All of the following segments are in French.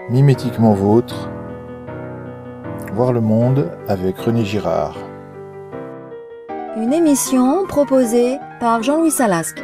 Mimétiquement vôtre, voir le monde avec René Girard. Une émission proposée par Jean-Louis Salasque.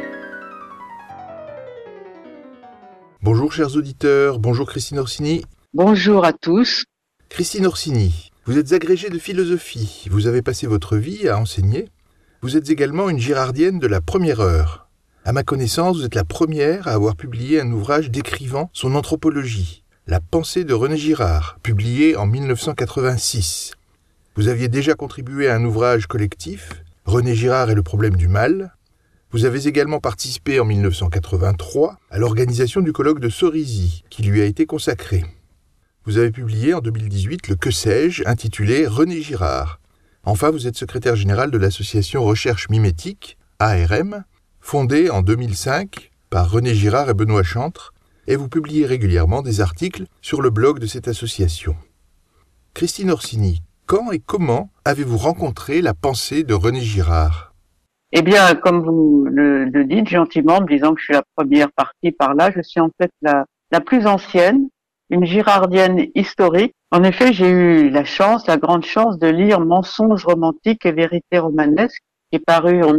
Bonjour chers auditeurs, bonjour Christine Orsini. Bonjour à tous. Christine Orsini, vous êtes agrégée de philosophie, vous avez passé votre vie à enseigner. Vous êtes également une girardienne de la première heure. À ma connaissance, vous êtes la première à avoir publié un ouvrage décrivant son anthropologie, La pensée de René Girard, publié en 1986. Vous aviez déjà contribué à un ouvrage collectif, René Girard et le problème du mal. Vous avez également participé en 1983 à l'organisation du colloque de Cerisy, qui lui a été consacré. Vous avez publié en 2018 le Que sais-je, intitulé René Girard. Enfin, vous êtes secrétaire général de l'association Recherche Mimétique, ARM, fondée en 2005 par René Girard et Benoît Chantre, et vous publiez régulièrement des articles sur le blog de cette association. Christine Orsini, quand et comment avez-vous rencontré la pensée de René Girard ? Eh bien, comme vous le dites gentiment, en me disant que je suis la première partie par là, je suis en fait la plus ancienne, une girardienne historique. En effet, j'ai eu la grande chance de lire Mensonges romantiques et vérités romanesques, qui est paru en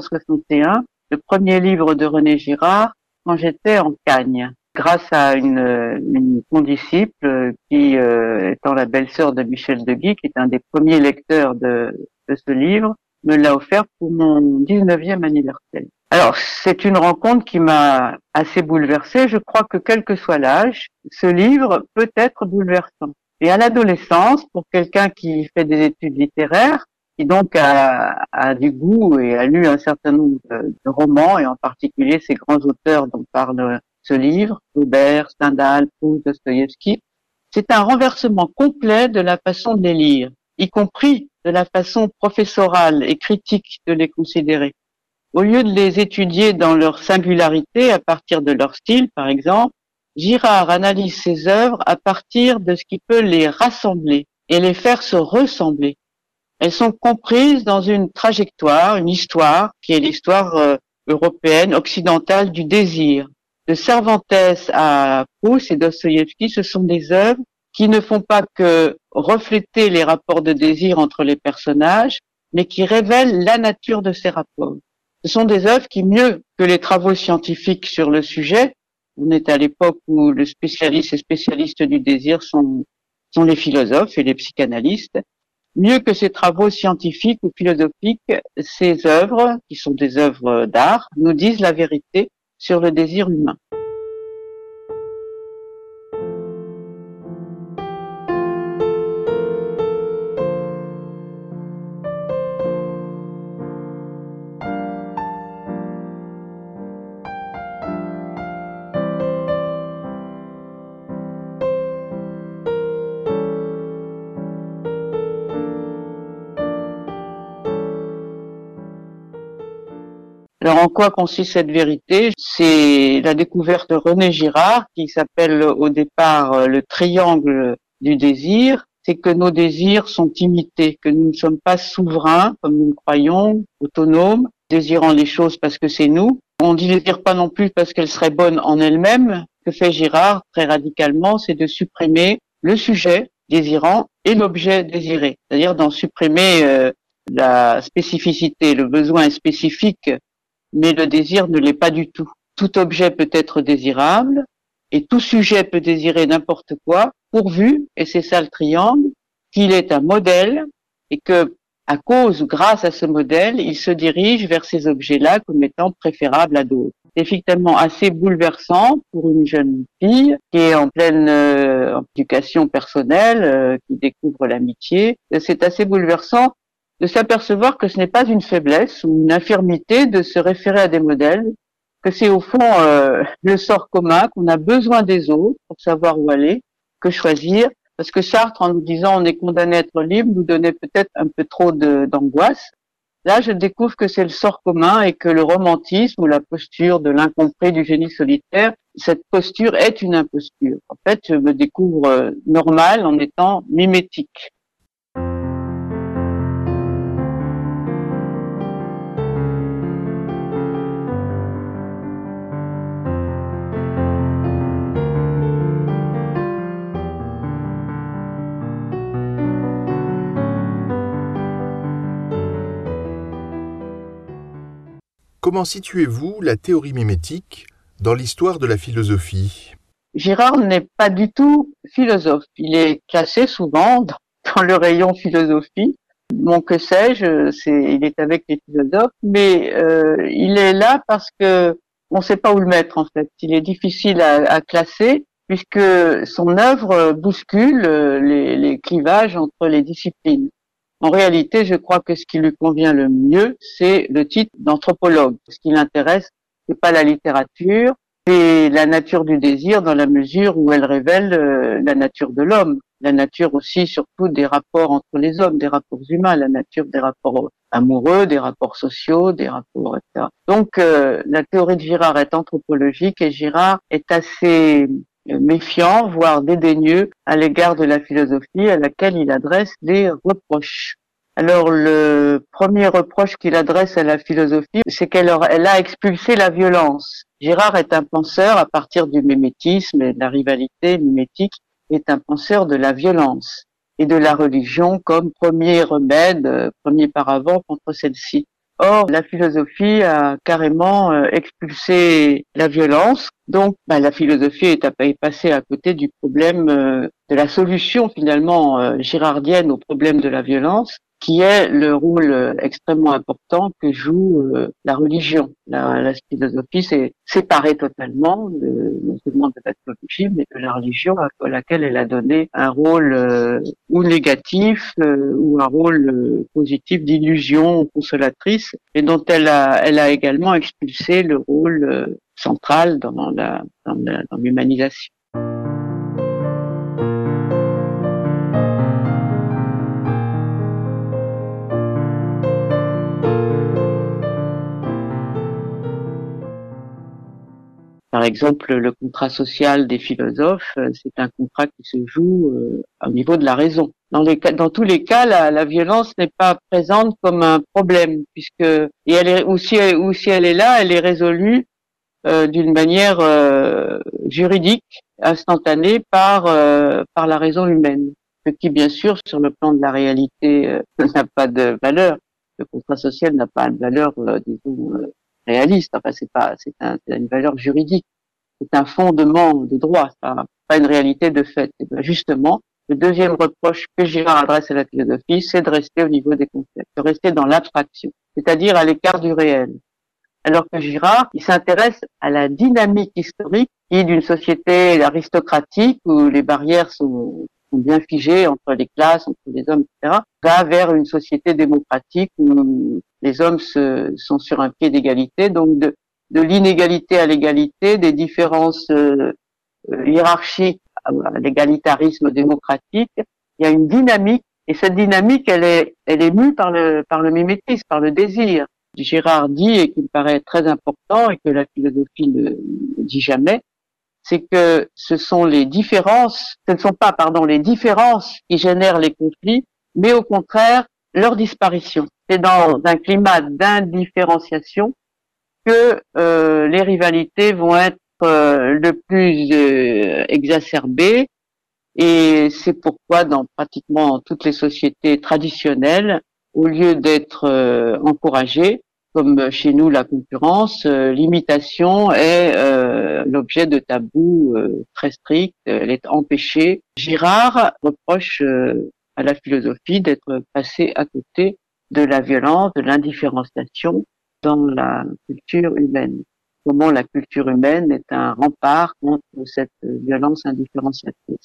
1961, le premier livre de René Girard, quand j'étais en Cagne, grâce à une condisciple qui, étant la belle-sœur de Michel de Guy, qui est un des premiers lecteurs de ce livre, me l'a offert pour mon 19e anniversaire. Alors, c'est une rencontre qui m'a assez bouleversée. Je crois que quel que soit l'âge, ce livre peut être bouleversant. Et à l'adolescence, pour quelqu'un qui fait des études littéraires, qui donc a du goût et a lu un certain nombre de romans, et en particulier ces grands auteurs dont parle ce livre, Flaubert, Stendhal, Proust, Dostoïevski, c'est un renversement complet de la façon de les lire, y compris de la façon professorale et critique de les considérer. Au lieu de les étudier dans leur singularité, à partir de leur style, par exemple, Girard analyse ses œuvres à partir de ce qui peut les rassembler et les faire se ressembler. Elles sont comprises dans une trajectoire, une histoire, qui est l'histoire européenne, occidentale du désir. De Cervantes à Proust et Dostoïevski, ce sont des œuvres qui ne font pas que refléter les rapports de désir entre les personnages, mais qui révèlent la nature de ces rapports. Ce sont des œuvres qui, mieux que les travaux scientifiques sur le sujet, on est à l'époque où le spécialiste et spécialiste du désir sont les philosophes et les psychanalystes, mieux que ces travaux scientifiques ou philosophiques, ces œuvres, qui sont des œuvres d'art, nous disent la vérité sur le désir humain. Alors, en quoi consiste cette vérité? C'est la découverte de René Girard, qui s'appelle au départ le triangle du désir. C'est que nos désirs sont imités, que nous ne sommes pas souverains, comme nous le croyons, autonomes, désirant les choses parce que c'est nous. On ne désire pas non plus parce qu'elles seraient bonnes en elles-mêmes. Ce que fait Girard, très radicalement, c'est de supprimer le sujet désirant et l'objet désiré. C'est-à-dire d'en supprimer la spécificité. Le besoin est spécifique, mais le désir ne l'est pas du tout. Tout objet peut être désirable et tout sujet peut désirer n'importe quoi, pourvu, et c'est ça le triangle, qu'il est un modèle et que, à cause ou grâce à ce modèle, il se dirige vers ces objets-là comme étant préférables à d'autres. C'est effectivement assez bouleversant pour une jeune fille qui est en pleine éducation personnelle, qui découvre l'amitié. C'est assez bouleversant de s'apercevoir que ce n'est pas une faiblesse ou une infirmité de se référer à des modèles, que c'est au fond le sort commun, qu'on a besoin des autres pour savoir où aller, que choisir. Parce que Sartre, en nous disant on est condamné à être libre, nous donnait peut-être un peu trop d'angoisse. Là, je découvre que c'est le sort commun et que le romantisme ou la posture de l'incompris du génie solitaire, cette posture est une imposture. En fait, je me découvre normale en étant mimétique. comment situez-vous la théorie mimétique dans l'histoire de la philosophie? Girard n'est pas du tout philosophe. Il est classé souvent dans le rayon philosophie. Bon, que sais-je, il est avec les philosophes, mais il est là parce que on ne sait pas où le mettre en fait. Il est difficile à classer puisque son œuvre bouscule les clivages entre les disciplines. En réalité, je crois que ce qui lui convient le mieux, c'est le titre d'anthropologue. Ce qui l'intéresse, c'est pas la littérature, c'est la nature du désir dans la mesure où elle révèle la nature de l'homme, la nature aussi surtout des rapports entre les hommes, des rapports humains, la nature des rapports amoureux, des rapports sociaux, des rapports, etc. Donc la théorie de Girard est anthropologique et Girard est assez méfiant, voire dédaigneux à l'égard de la philosophie à laquelle il adresse des reproches. Alors le premier reproche qu'il adresse à la philosophie, c'est qu'elle a expulsé la violence. Girard est un penseur à partir du mimétisme et de la rivalité mimétique, est un penseur de la violence et de la religion comme premier remède, premier paravent contre celle-ci. Or, la philosophie a carrément expulsé la violence. Donc, la philosophie est passée à côté du problème de la solution finalement girardienne au problème de la violence, qui est le rôle extrêmement important que joue la religion. La philosophie s'est séparée totalement non seulement de la théologie, mais de la religion à laquelle elle a donné un rôle ou négatif ou un rôle positif d'illusion consolatrice, et dont elle a également expulsé le rôle central dans l'humanisation. Par exemple, le contrat social des philosophes, c'est un contrat qui se joue au niveau de la raison. Dans tous les cas, la violence n'est pas présente comme un problème, ou si elle est là, elle est résolue d'une manière juridique, instantanée par la raison humaine. Ce qui, bien sûr, sur le plan de la réalité, n'a pas de valeur. Le contrat social n'a pas de valeur, disons, réaliste. Enfin, c'est une valeur juridique. C'est un fondement de droit, pas une réalité de fait. Et bien justement, le deuxième reproche que Girard adresse à la philosophie, c'est de rester au niveau des concepts, de rester dans l'abstraction, c'est-à-dire à l'écart du réel. Alors que Girard, il s'intéresse à la dynamique historique qui, d'une société aristocratique où les barrières sont bien figées entre les classes, entre les hommes, etc., va vers une société démocratique où les hommes sont sur un pied d'égalité, donc de l'inégalité à l'égalité, des différences hiérarchiques à l'égalitarisme démocratique. Il y a une dynamique, et cette dynamique, elle est mue par le mimétisme, par le désir. Girard dit, et qui me paraît très important, et que la philosophie ne dit jamais, c'est que ce ne sont pas, les différences qui génèrent les conflits, mais au contraire, leur disparition. C'est dans un climat d'indifférenciation que les rivalités vont être le plus exacerbées, et c'est pourquoi dans pratiquement toutes les sociétés traditionnelles, au lieu d'être encouragées, comme chez nous la concurrence, l'imitation est l'objet de tabous très stricts, elle est empêchée. Girard reproche à la philosophie d'être passée à côté de la violence, de l'indifférenciation dans la culture humaine. Comment la culture humaine est un rempart contre cette violence indifférenciatrice.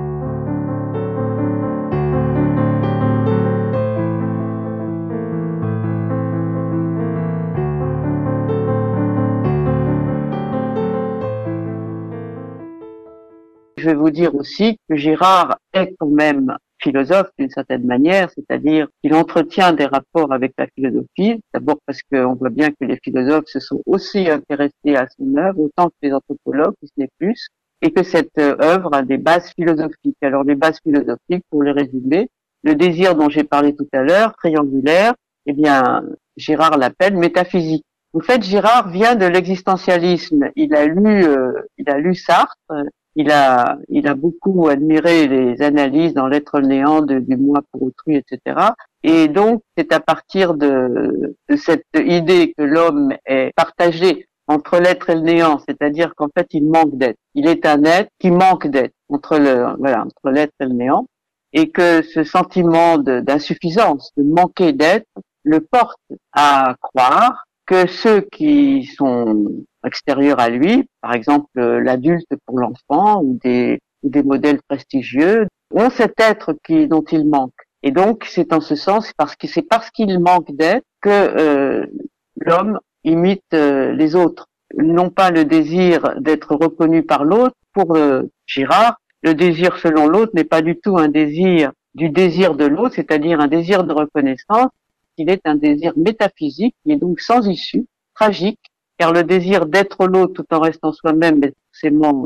Je vais vous dire aussi que Girard est quand même philosophe d'une certaine manière, c'est-à-dire qu'il entretient des rapports avec la philosophie, d'abord parce qu'on voit bien que les philosophes se sont aussi intéressés à son œuvre, autant que les anthropologues, si ce n'est plus, et que cette œuvre a des bases philosophiques. Alors les bases philosophiques, pour les résumer, le désir dont j'ai parlé tout à l'heure, triangulaire, eh bien, Girard l'appelle métaphysique. En fait, Girard vient de l'existentialisme. Il a lu Sartre. Il a beaucoup admiré les analyses dans l'être néant du moi pour autrui, etc. Et donc, c'est à partir de cette idée que l'homme est partagé entre l'être et le néant, c'est-à-dire qu'en fait, il manque d'être. Il est un être qui manque d'être entre l'être et le néant, et que ce sentiment d'insuffisance, de manquer d'être, le porte à croire que ceux qui sont extérieurs à lui, par exemple l'adulte pour l'enfant ou des modèles prestigieux, ont cet être dont il manque. Et donc, c'est en ce sens, c'est parce qu'il manque d'être que l'homme imite les autres. Non pas le désir d'être reconnu par l'autre. Pour Girard, le désir selon l'autre n'est pas du tout un désir du désir de l'autre, c'est-à-dire un désir de reconnaissance. Il est un désir métaphysique, qui est donc sans issue, tragique, car le désir d'être l'autre tout en restant soi-même est forcément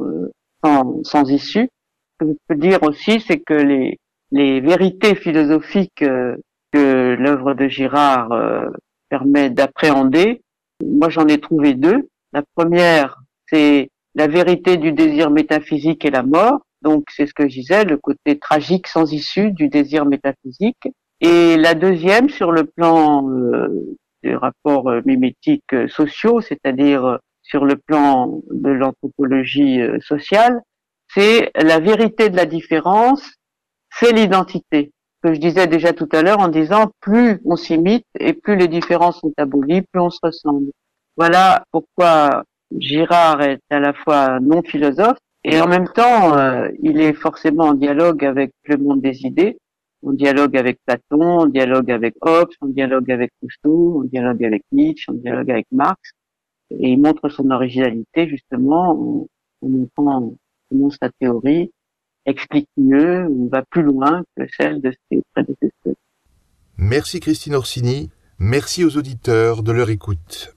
sans issue. Ce que je peux dire aussi, c'est que les vérités philosophiques que l'œuvre de Girard permet d'appréhender, moi j'en ai trouvé deux. La première, c'est la vérité du désir métaphysique et la mort. Donc c'est ce que je disais, le côté tragique sans issue du désir métaphysique. Et la deuxième, sur le plan des rapports mimétiques sociaux, c'est-à-dire sur le plan de l'anthropologie sociale, c'est la vérité de la différence, c'est l'identité. Que je disais déjà tout à l'heure en disant plus on s'imite et plus les différences sont abolies, plus on se ressemble. Voilà pourquoi Girard est à la fois non philosophe et en même temps il est forcément en dialogue avec le monde des idées, en dialogue avec Platon, en dialogue avec Hobbes, en dialogue avec Rousseau, en dialogue avec Nietzsche, en dialogue avec Marx, et il montre son originalité justement en montrant comment sa théorie explique mieux ou va plus loin que celle de ses prédécesseurs. Merci Christine Orsini, merci aux auditeurs de leur écoute.